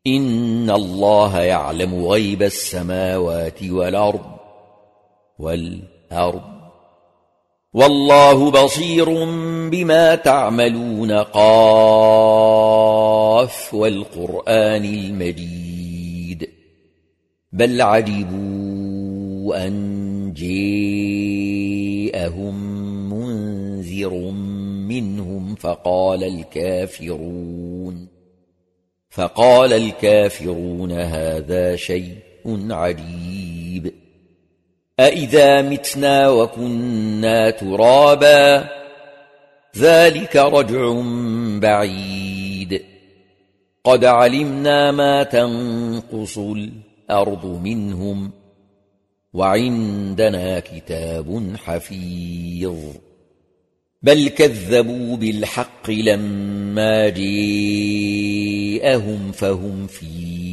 إن الله يعلم غيب السماوات والأرض والله بصير بما تعملون. قاف والقرآن المجيد بل عجبوا أن جاءهم منذر منهم فقال الكافرون هذا شيء عجيب. أإذا متنا وكنا ترابا ذلك رجع بعيد. قد علمنا ما تنقص الأرض منهم وعندنا كتاب حفيظ. بل كذبوا بالحق لما جاءهم فهم في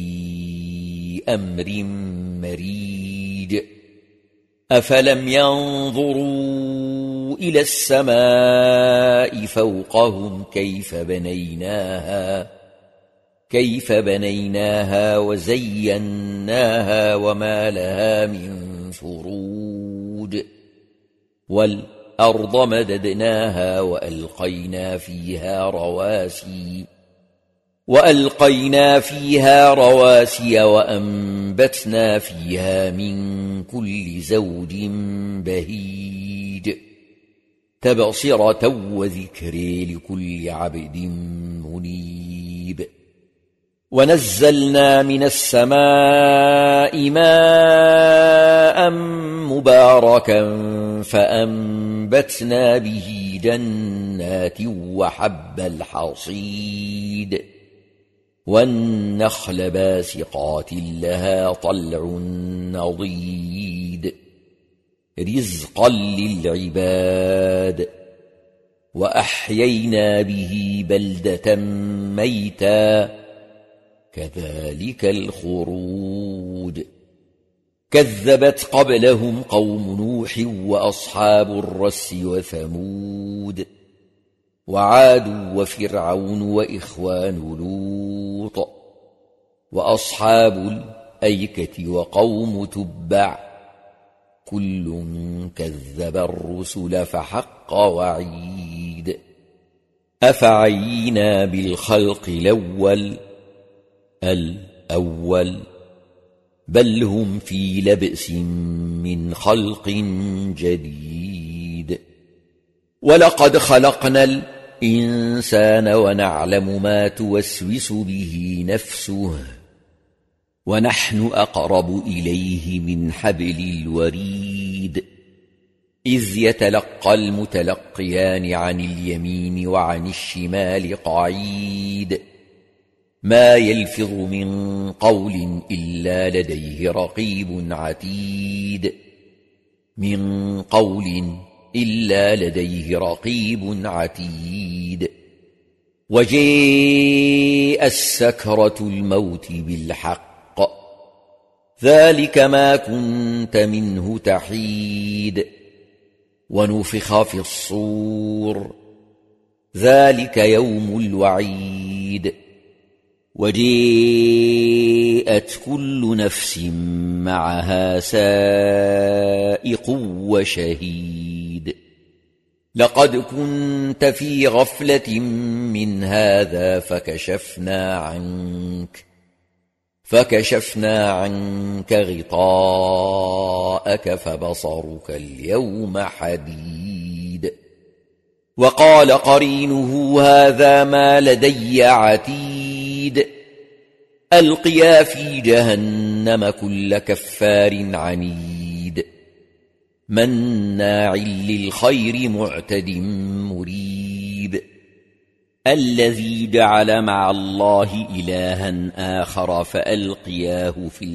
أمر مريج. أفلم ينظروا إلى السماء فوقهم كيف بنيناها وزيناها وما لها من فروج. والأرض مددناها وألقينا فيها رواسي وأنبتنا فيها من كل زوج بهيج تبصرة وذكر لكل عبد منيب. ونزلنا من السماء ماء مباركا فأنبتنا به جنات وحب الحصيد والنخل باسقات لها طلع نضيد رزقا للعباد. وأحيينا به بلدة ميتا كذلك الخروج. كذبت قبلهم قوم نوح وأصحاب الرس وثمود وعاد وفرعون وإخوان لوط وأصحاب الأيكة وقوم تبع كل كذب الرسل فحق وعيد. أفعينا بالخلق الأول بل هم في لبس من خلق جديد. ولقد خلقنا الإنسان ونعلم ما توسوس به نفسه ونحن أقرب إليه من حبل الوريد. إذ يتلقى المتلقيان عن اليمين وعن الشمال قعيد ما يلفظ من قول إلا لديه رقيب عتيد. وجاءت سكرة الموت بالحق ذلك ما كنت منه تحيد. ونفخ في الصور ذلك يوم الوعيد. وجاءت كل نفس معها سائق وشهيد. لقد كنت في غفلة من هذا فكشفنا عنك غطاءك فبصرك اليوم حديد. وقال قرينه هذا ما لدي عتيد. ألقيا في جهنم كل كفار عنيد مناع للخير معتد مريب. الذي جعل مع الله إلها آخر فألقياه في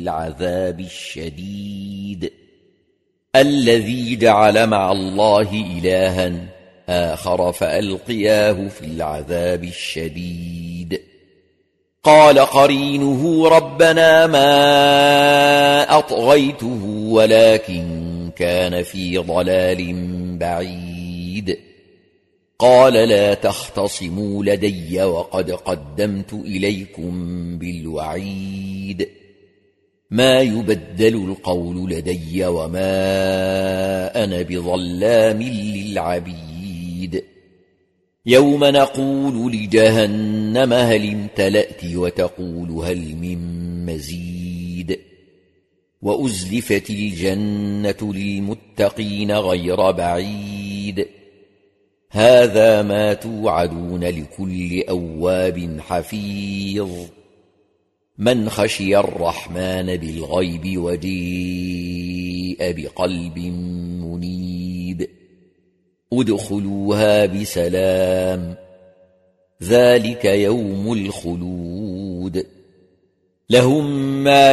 العذاب الشديد. قال قرينه ربنا ما أطغيته ولكن كان في ضلال بعيد. قال لا تختصموا لدي وقد قدمت إليكم بالوعيد ما يبدل القول لدي وما أنا بظلام للعبيد يوم نقول لجهنم هل امتلأت وتقول هل من مزيد وأزلفت الجنة للمتقين غير بعيد هذا ما توعدون لكل أواب حفيظ من خشي الرحمن بالغيب وجيء بقلب منيب ادخلوها بسلام ذلك يوم الخلود لهم ما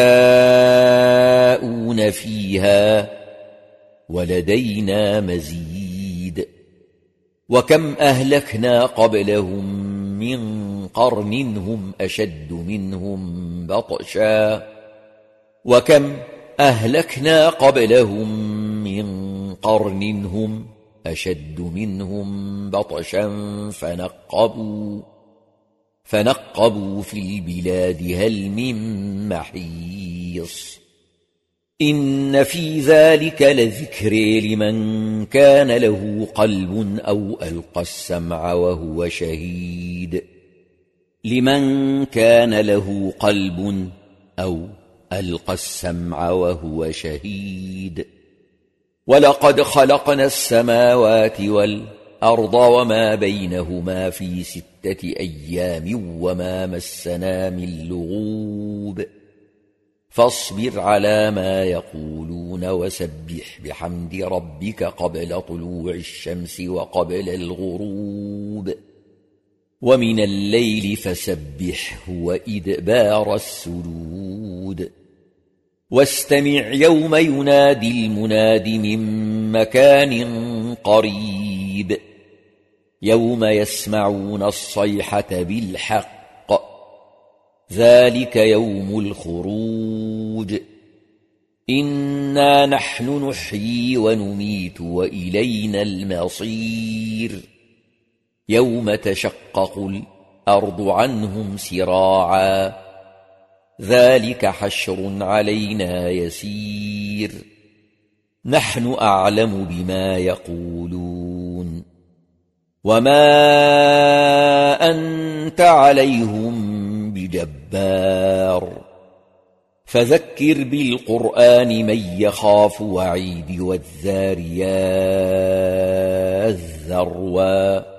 يشاءون فيها ولدينا مزيد وكم أهلكنا قبلهم من قرن هم أشد منهم بطشا وكم أهلكنا قبلهم من قرن هم أشد منهم بطشا فنقبوا في البلاد هل من محيص إن في ذلك لذكر لمن كان له قلب أو ألقى السمع وهو شهيد لمن كان له قلب أو ألقى السمع وهو شهيد ولقد خلقنا السماوات والأرض وما بينهما في 6 أيام وما مسنا من لغوب فاصبر على ما يقولون وسبح بحمد ربك قبل طلوع الشمس وقبل الغروب ومن الليل فسبحه وإدبار السجود واستمع يوم ينادي المناد من مكان قريب يوم يسمعون الصيحة بالحق ذلك يوم الخروج إنا نحن نحيي ونميت وإلينا المصير يوم تشقق الأرض عنهم سراعا ذلك حشر علينا يسير نحن أعلم بما يقولون وما أنت عليهم بجبار فذكر بالقرآن من يخاف وعيد والذاريات ذروا